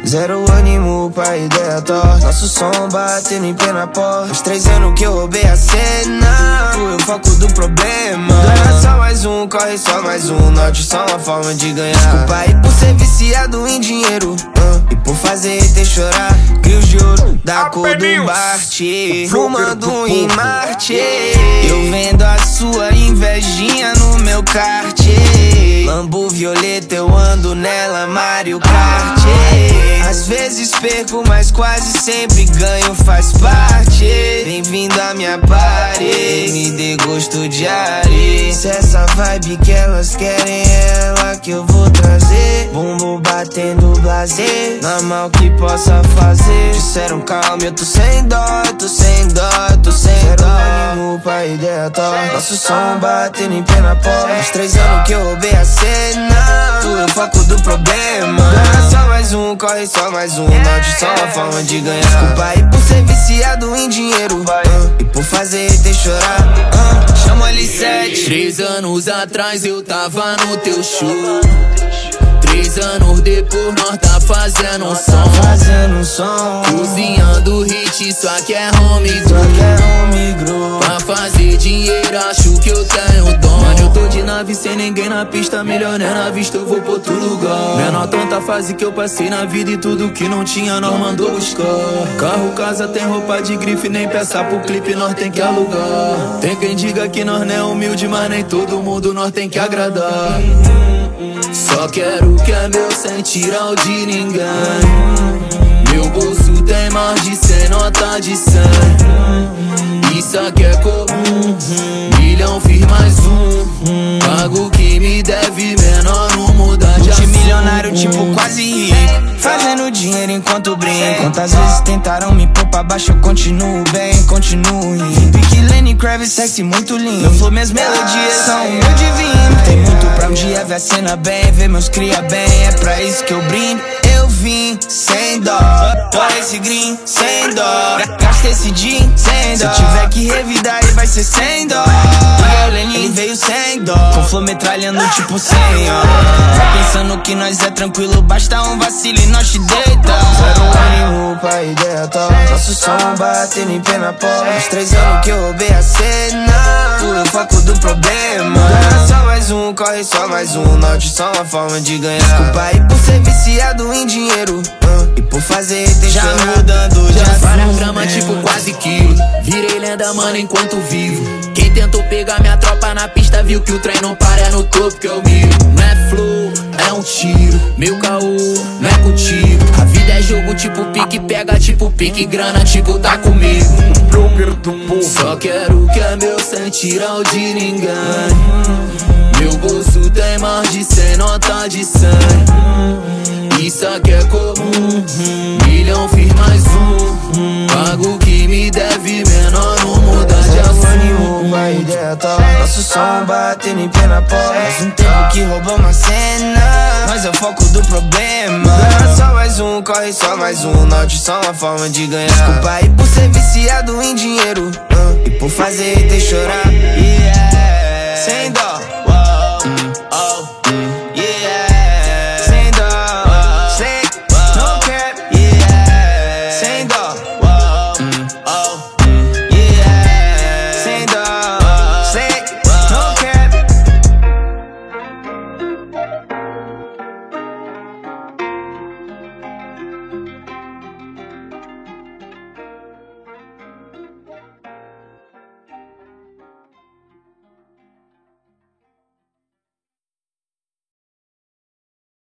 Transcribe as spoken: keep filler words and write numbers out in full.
Zero ânimo pra ideia torta. Nosso som batendo em pé na porta. Os três anos que eu roubei a cena, fui o foco do problema. Não é só mais um, corre só mais um. Norte só uma forma de ganhar. Desculpa aí por ser viciado em dinheiro, uh, e por fazer ter chorar. Crios de ouro da cor do Bart, fumando em Marte. Eu vendo a sua invejinha no meu kart. Lambo violeta, eu ando nela, Mario Kart. Às vezes perco, mas quase sempre ganho, faz parte. Bem-vindo à minha party, me dê gosto de areia. Se essa vibe que elas querem é ela que eu vou trazer. Bumbo batendo blazer, na mal que possa fazer. Disseram calma, eu tô sem dó, tô sem dó, tô sem dó. Ânimo pra ideia torta. Nosso som batendo em pé na porta. Os três anos que eu roubei a cena, tu é o foco do problema. Não é só mais um, corre só mais um. Norte só uma forma de ganhar. Desculpa aí por ser viciado em dinheiro, uh, e por fazer ter chorar, uh, chama ele sete. Três anos atrás eu tava no teu show. Três anos depois nós tá fazendo um som. Fazendo um som, cozinhando hit, isso aqui é home só que é home grow. Pra fazer dinheiro acho que eu tenho dom. Mano, eu tô de nave sem ninguém na pista, milionário na vista, eu vou pra outro lugar. Menor tanta fase que eu passei na vida e tudo que não tinha nós mandou buscar. Carro, casa, tem roupa de grife, nem peça pro clipe nós tem que alugar. Tem quem diga que nós não é humilde, mas nem todo mundo nós tem que agradar. Só quero o que é meu sem tirar o de ninguém. Meu bolso tem mais de cem nota de cem. Isso aqui é comum, milhão fiz mais um. Pago que me deve, menor não muda de assunto. Multimilionário tipo quase rico, fazendo dinheiro enquanto brinco. Quantas vezes tentaram me pôr pra baixo, eu continuo bem, continuo rindo. Pique Lenny Kravitz, sexy, muito lindo. Meu flow, minhas melodias são meu divino. Tem muito pra um dia ver a cena bem, ver meus cria bem, é pra isso que eu brindo. Eu vim sem dó, tô esse green sem dó. Gasta esse jean sem dó. Se eu tiver que revidar aí vai ser sem dó. E o Lenny veio sem dó, com flow metralhando tipo cem, ó. Tá pensando que nós é tranquilo, basta um vacilo e nós te deita. Zero ânimo pra ideia torta. Nosso som batendo em pé na porta. Os três anos que eu roubei a cena, tu é o foco do problema. Não é só mais um, corre só mais um. Norte só uma forma de ganhar. Desculpa aí por ser viciado em dinheiro, uh, e por fazer ter já mudando de assunto. Várias gramas tipo quase quilo. Virei lenda, mano, enquanto vivo. Quem tentou pegar minha tropa na pista viu que o trem não para, é no topo que eu miro. Não é flow, é um tiro. Meu caô, não é contigo. A vida é jogo tipo pique, pega tipo pique, grana tipo tá comigo. Só quero o que é meu sem tirar o de ninguém. Meu bolso tem mais de cem nota de cem. Isso aqui é comum, milhão fiz mais um. Pago que me deve, menor não muda de assunto. Ânimo pra ideia torta. Nosso som batendo em pé na porta. Faz um tempo que roubou uma cena, nós é o foco do problema. Não é só mais um, corre só mais um. Norte só uma forma de ganhar. Desculpa aí por ser viciado em dinheiro, uh, e por fazer ter chorar, yeah. Sem dó.